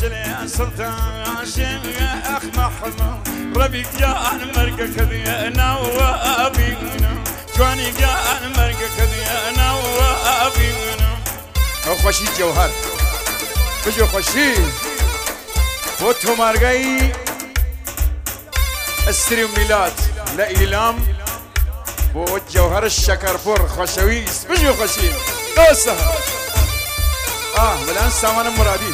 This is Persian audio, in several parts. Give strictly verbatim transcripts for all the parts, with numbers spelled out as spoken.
شلي سلطان شيخ محمود ربيك يا أنا مرقة كذي أنا وأبينا جواني يا أنا مرقة كذي أنا وأبينا أو خوشي جوهر بجو خوشي فوتو مرقي استريم ميلاد لا إيلام بو جوهر الشكرفور خوشويس بجو خوشي دوسه اه بالان سامان مرادي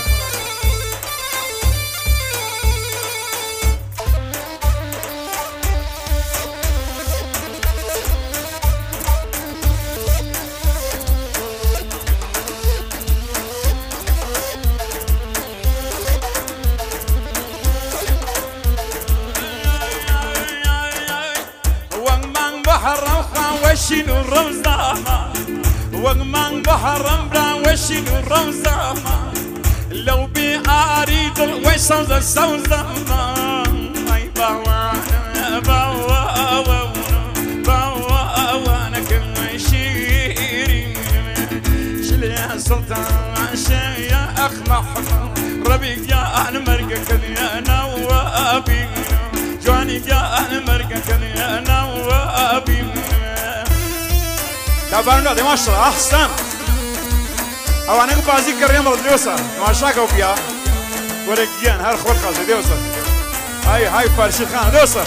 وشنو الروزامة وغمان بحرم برا وشنو الروزامة لو بأريد ويصوز السوزامة أي باوانا باوانا باوانا كل شيرين شلي سلطان شي يا أخ محمود ربيك يا أنا مرقة كذي أنا وأبينا جواني يا أنا مرقة كذي أنا وأبينا تابعنا ده ما شاء الله أحسن أو أنا كبازي كريم الديوسا ما شاء الله كوبيا ورجيان هر خور خالص ديوسا هاي هاي فارشي خان ديوسا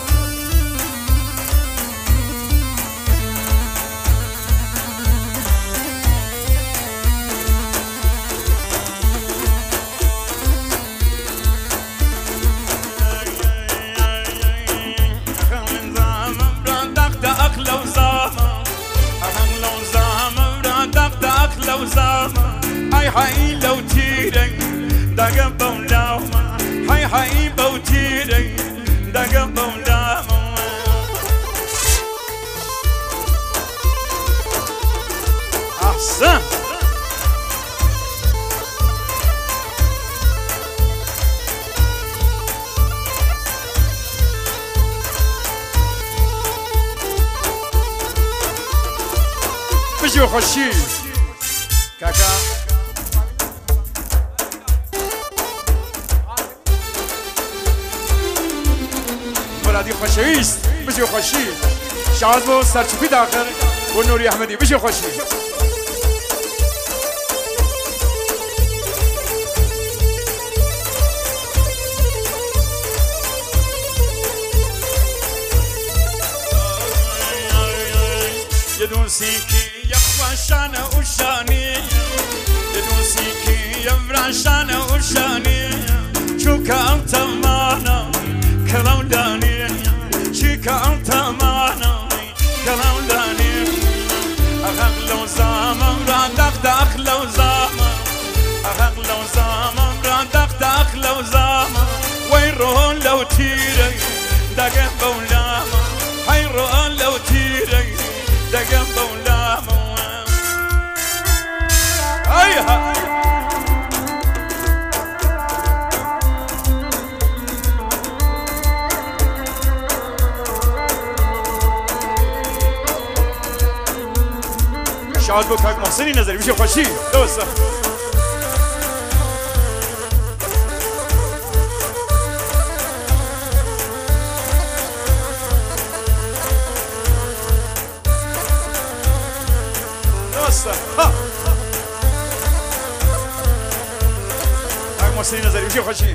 لو زاما هاي هاي لو تيري داقا بولاما هاي هاي بوتيري داقا بولاما أحسن بجو خشي كاكا مرادي خوشويست بجو خوشي شازبو سرچپی داخل و نوری احمدی بجو خوشي يدون سيكي يخوى شانه وشاني يدون سيكي يفرع شانه وشاني شوكا أنت معنا كلام داني شوكا أنت معنا كلام داني أخاك لو زامن رادك داخ لو زامن أخاك لو زامن رادك داخ لو زامن ويرون لو تيري داقه بولاما هيرون لو تيري داقه بولاما أيها شاد بو کاک محسنی نظری میشه خوشی دوستا دوستا ها کاک محسنی نظری میشه خوشی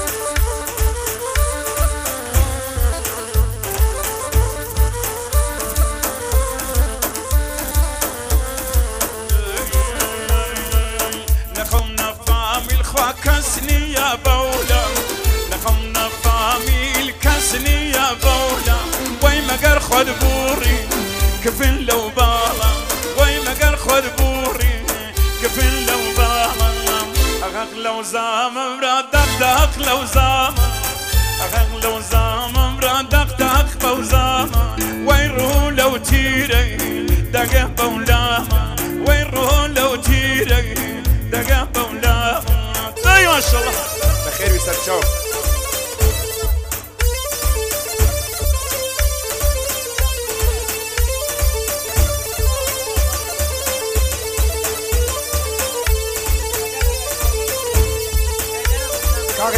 كسني يا بولا نخمنا فاميل كسني يا بولا وي مقر خد بوري كفن لو بالا وي مقر خد بوري كفن لو بالا أخاك لو زام برادك داك لو زام أخاك لو زام برادك داك بوزام ويرو لو تيري دقه بولاما ويرو لو تيري دقه بولاما ما شاء الله بخير ويسر تشاو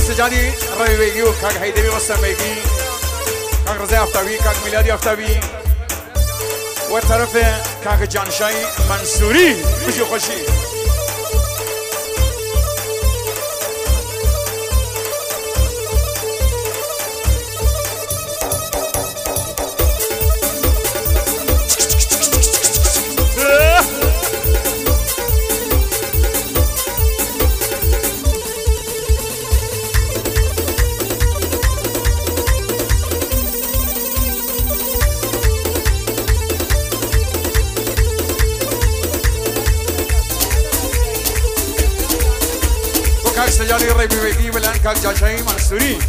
سجادي ربي بيجي وكاك هيدري وصل بيجي كاك رزاي أفتاوي كاك ميلادي أفتاوي وطرفه كاك جانشاي منصوري خوشي خوشي سجادي ربي بيجي والآن كاك جانشاي منصوري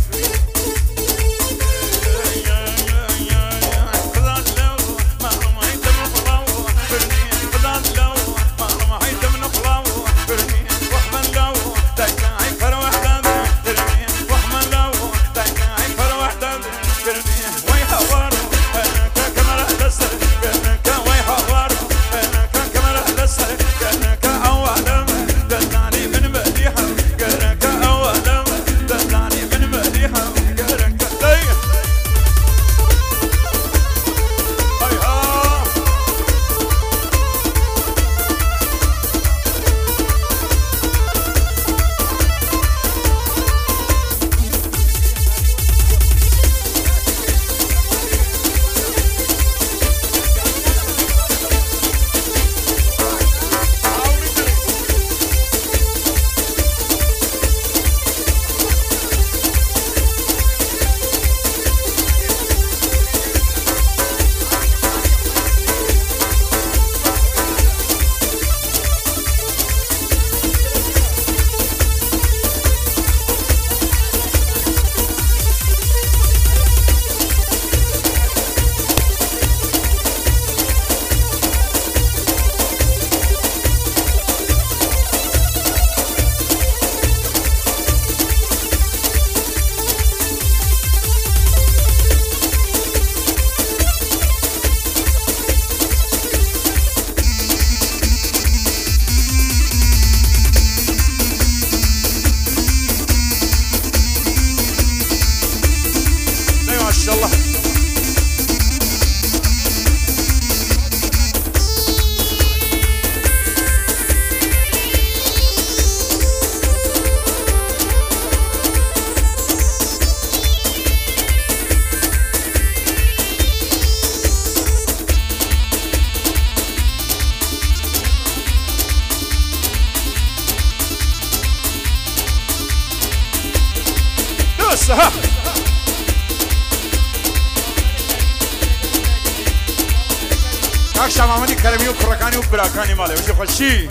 كاك شامامني كرمي وكركاني وبراكاني مالي وشي خوشي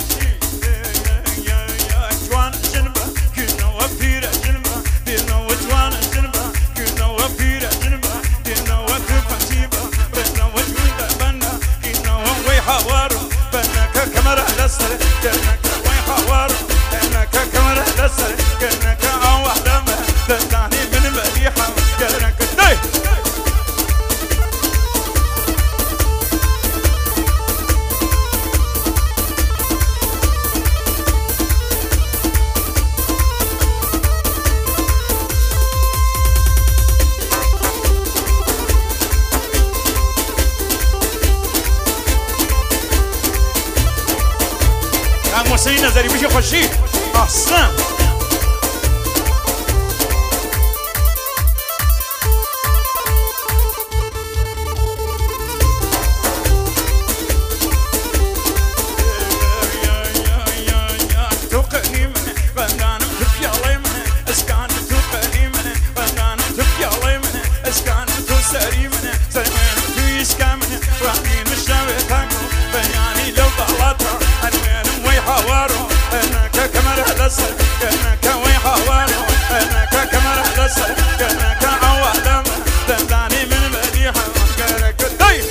جوان جنبه كنا وفيرة جنبه دينا وجوان جنبه كنا وفيرة جنبه دينا وكفتيبه بنا وجوده بنا كنا ووي حوارو بنا ككمرة لسر كنا كوي حوارو بنا ككمرة لسر كنا كأوح دمه دلاني من مليحة كنا كدي محسنين نظري بيجي خوشي احسن توقعني من فنان تبكي علي من اسكان توقعني من فنان تبكي علي من اسكان توسري من زمان في اسكان من راني مشاوي تاكو بياني لو طلعتها حوارو انا ككمر هدسر انا كوي حوارو انا ككمر هدسر انا كعوادم دنداني من مديحه كرك داي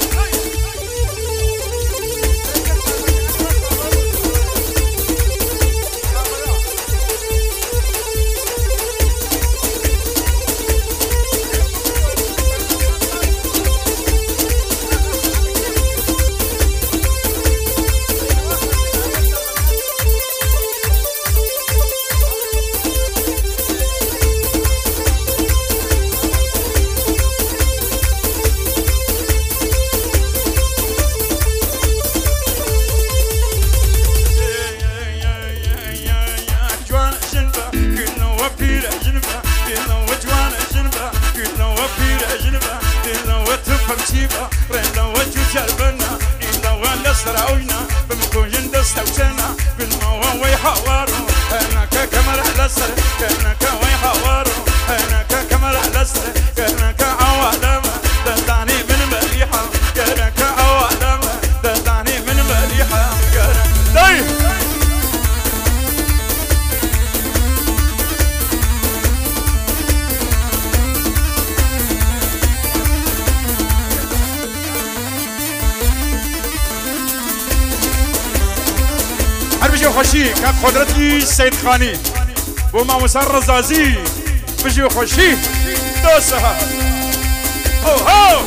بجو خوشی که قدرتی سید خانی بو ما مسر رزازی بجو خوشی دوسها هو هو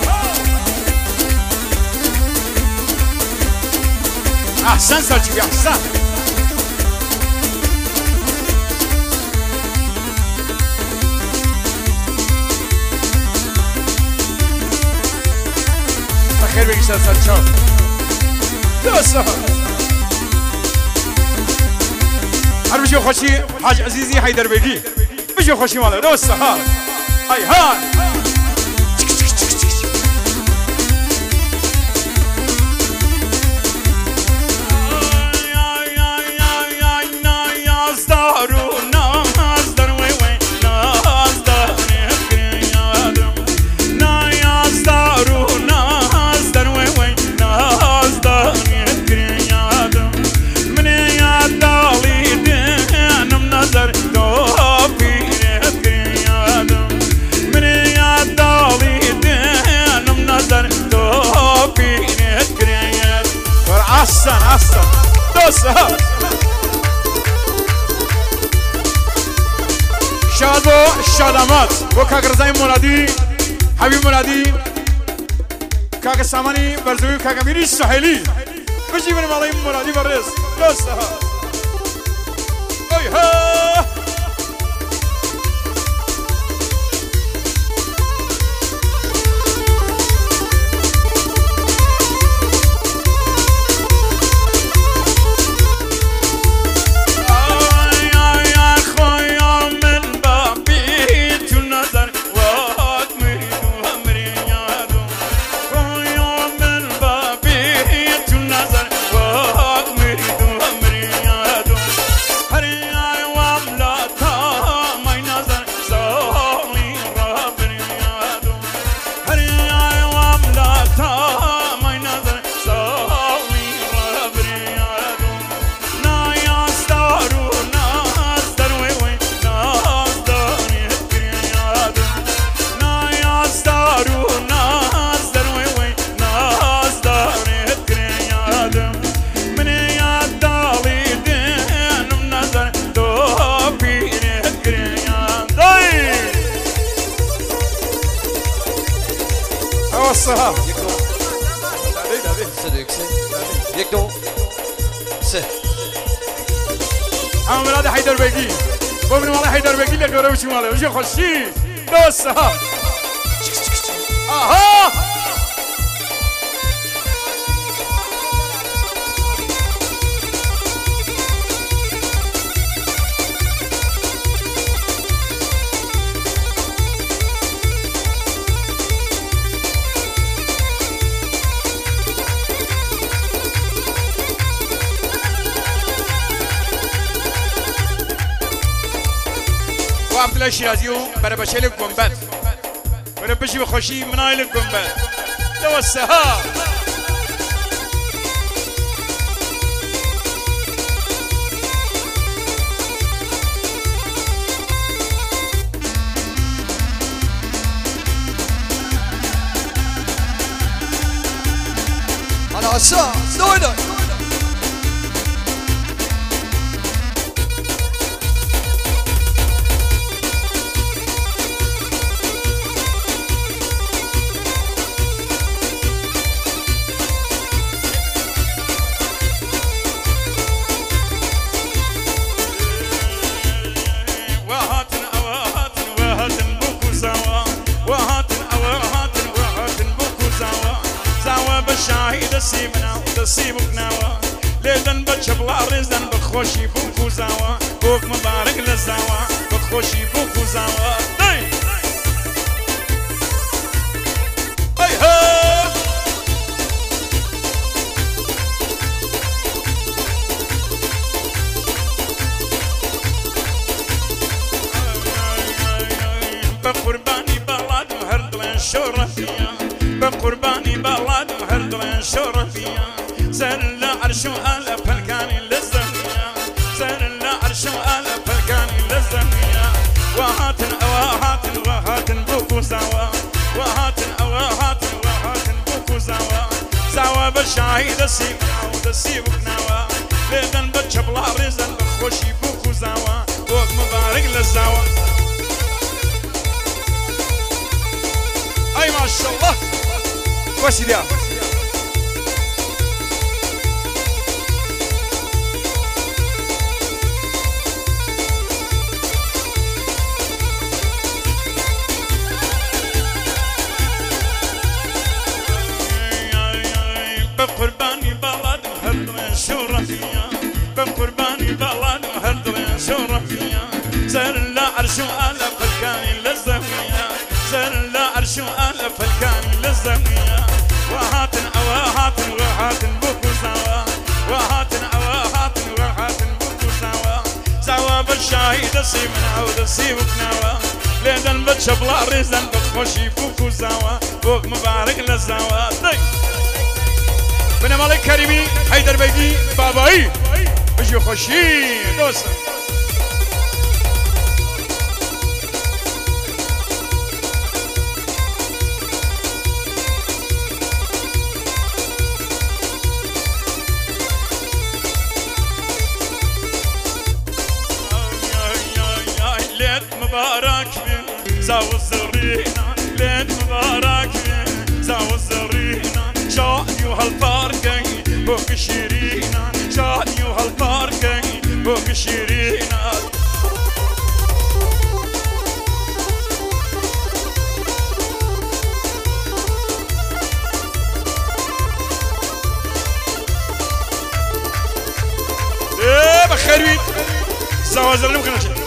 احسن سلچوکی احسن بخیر بگیش در سلچو دوسها هر بجو خوشی حاج عزیزی حیدر بگی بجو خوشی مالا دوسها های های أحسن أحسن دوسها شادو شادمات وكاك رزاي مرادي حبيب مرادي كاك ساماني برزوي كاك ميري سهيلي بجي من مالاي مرادي برز دوسها أي ها صها یک دو سه دو یک سه یک دو سه هم ولاد حیدر بگی ببین مال حیدر بگی لگوره بچی ماله وجه خوشی دو صها آها عبدالله شیرازیو برای بچه لک گنبت برای بچه بخوشی منای لک گنبت دوسته ها على عصا دويدة شاهد سيمنا وتصيبك نوا ليلن بتشبلا رزن بخوشي بوكو زاوا بوك مبارك للزاوا بخوشي بوكو زاوا اي اي ها بقرباني بلاد وهردلن شرفيا بقرباني بلاد وهردلن شرفيا زر العرش وآل فلكاني للزمية زر العرش وآل فلكاني للزمية وهات وهات وهات بوكو زوا وهات وهات وهات بوكو زوا زوا بالشاهد السيب ودسيبك نوا لێدەن بە چەبڵا ڕێزن بە خۆشی بوو خوزاوە بۆک مبارەک لە زاوە ئەی ماشەڵڵا بەسی دیا بقرباني بلد هردوين شرفيا بقرباني بلد هردوين شرفيا زر لا عرشو على فلكاني للزمية زر لا عرشو على فلكاني للزمية وهاتن أواهاتن وهاتن بوكو زوا وهاتن أواهاتن وهاتن بوكو زوا زوا بالشاهي دسي من عود دسي وكناوا ليدن بتشبلا ريزن بخوشي بوكو زوا بوك مبارك للزوا بنام عليك كريمي حيدر بيجي باباي بيجي خوشي دوست ليت مبارك بي زاو الزرينا ليت مبارك بي زاو الزرينا شادي وهالباركي بوك شيرينا شادي وهالباركي بوك شيرينا ايه بخير بيت زواز اللي ممكن اشيل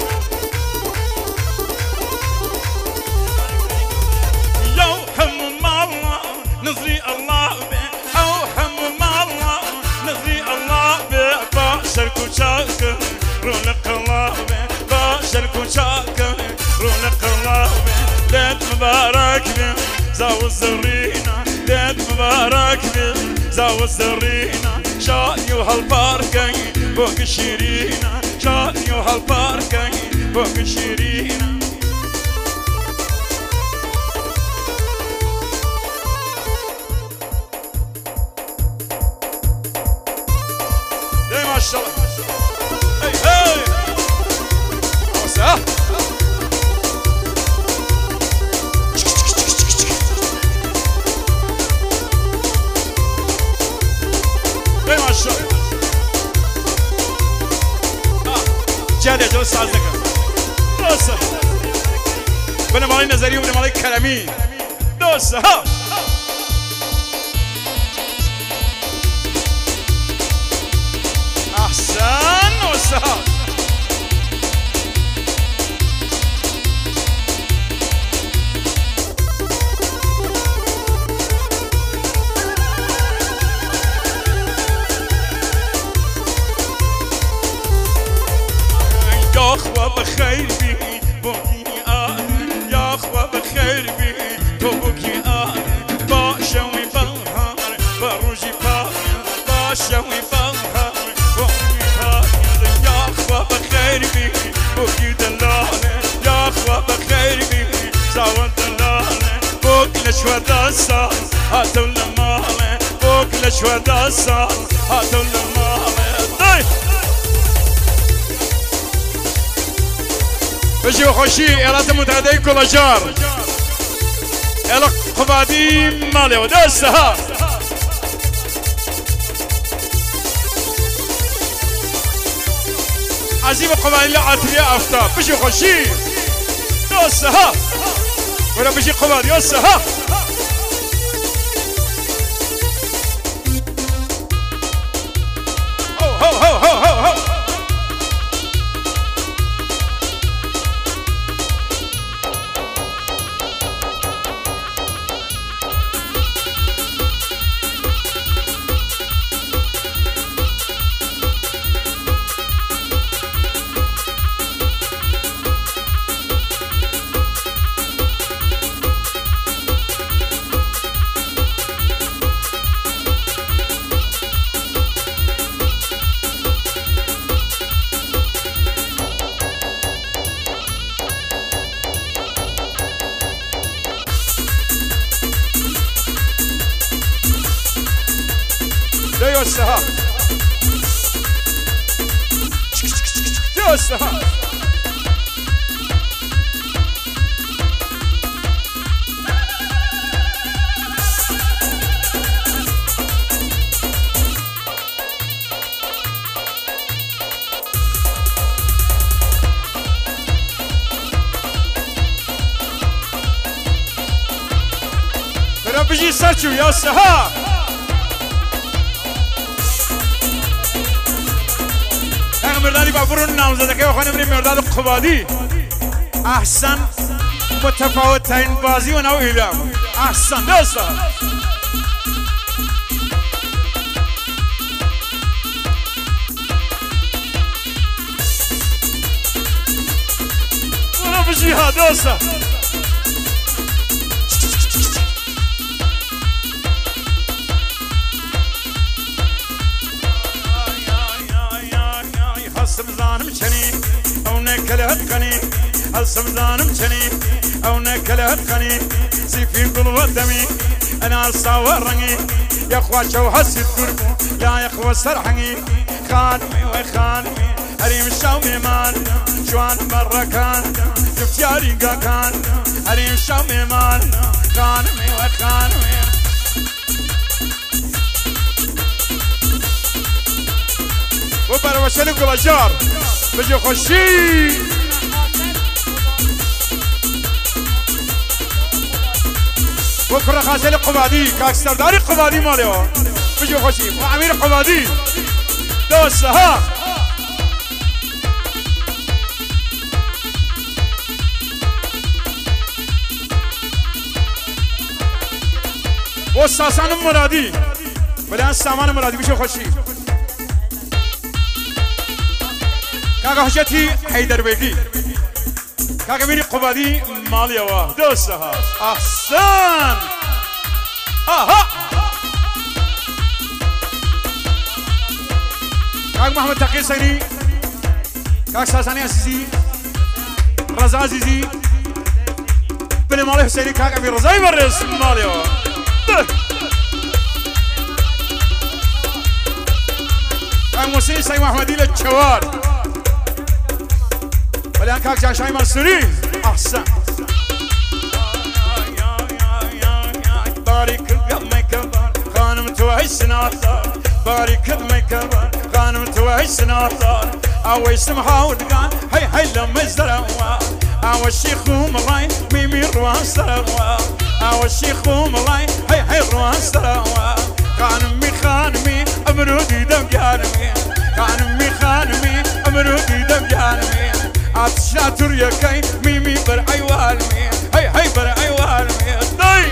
يو هم الله نظري الله به او هم الله نظري الله به باشر كوشاك رونق الله به باشر كوشاك رونق الله به ليت مبارك به زاو الزرينا ليت مبارك به زاو الزرينا شادي وهالباركي بوك شيرينا شادي وهالباركي بوك شيرينا ما شاء الله هي هي وسع هي ما شاء الله جادة جلس سازدك دوسة بنا مالي نظري وبنا مالي كلامي دوسة ها أحسن وسهل يا أخوة بخير بي بوكي آن يا أخوة بخير بي بوكي آن باشوي بنهار بروجي باقي باشوي بنهار بوكي باقي يا أخوة بخير بي بوكي دلالة يا أخوة بخير بي زاوى دلالة بوكي لشوى داسال هاتوا المالة بوكي لشوى داسال هاتوا المالة بجي وخوشي إلات متعدين كل جار إلا قبادي مالي ودسها عزيم قبادي لعاتريا أفتاب بجي وخوشي دسها ولا بجي قبادي دسها هو هو هو هو هو هو دوستها برا بجي سرچو يا سها انا مردادي بابرون نامزده که بخوانم ریم مرداد قبادی احسن متفاوت ترین بازی و نوع ایلام احسن دوستا برا بجي ها دوستا سمزانم چنی او نکلهت قنی هل سمزانم چنی او نکلهت قنی سيفين قلوة دمي انا الصور رنگي يا خواشو حسيت قربو لا يا خوا سرحني خانمي وخانمي هريم الشومي مان شوان مرة كان شفت يا ريقا كان هريم الشومي مان خانمي وخانمي وبرا وشلم كل جار بجي خوشي وكرة خاسل قبادي كاكسترداري قبادي ماليو بجي خوشي وعمير قبادي دوس ها والساسان مرادي بلان سامان مرادي بجي خوشي كاكا حجتي حيدر بيكي كاكا ميري قبادي ماليا واه دوسها احسن اها كاكا محمد تقي سيري كاكا ساساني عزيزي رزا عزيزي بن مالي حسيني كاكا ميري رزاي برس ماليا واه كاكا موسيقى سيد محمدي للشوار الان كاك جاشاي منصوري احسن بارك ما يكبر خانم توعي سناطر بارك ما يكبر خانم توعي سناطر او يسمحوا دقان هي هي لما يزرعوا او الشيخ مراي ميمي روان سروا او الشيخ مراي هي هي روان سروا خانمي خانمي امرودي دم جانمي خانمي خانمي امرودي دم جانمي عطشاتر يكاي ميمي برعي والمي هي هي برعي والمي طيب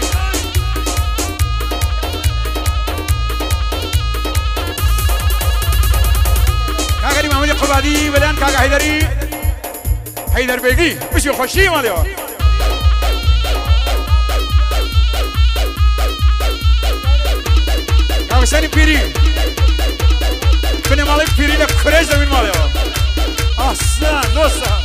كاغري محمد قبادي ولان كاغا حيدري حيدر بيجي بشي خوشي ماليو كاغا ساني بيري بني مالي بيري لك كريز زمين ماليو احسن دوستا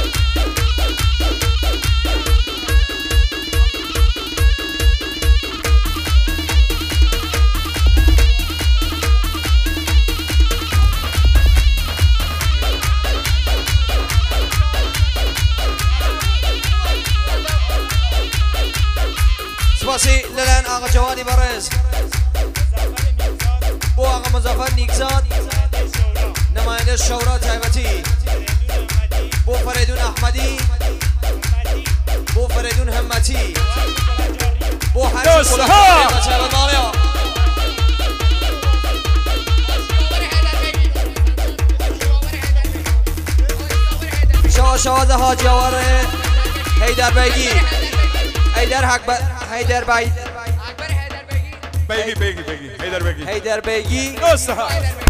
سپاسی للان آقا جوادی برز بو آقا مظفر نیکزاد نماینده شورا تایبتی بو فریدون احمدی بو فریدون همتی بو حرچی کلها شوا شواز حاجی آواره حیدر بیگی حیدر حق حیدر بیگی بیگی بیگی بیگی حیدر بیگی حیدر بیگی دوستها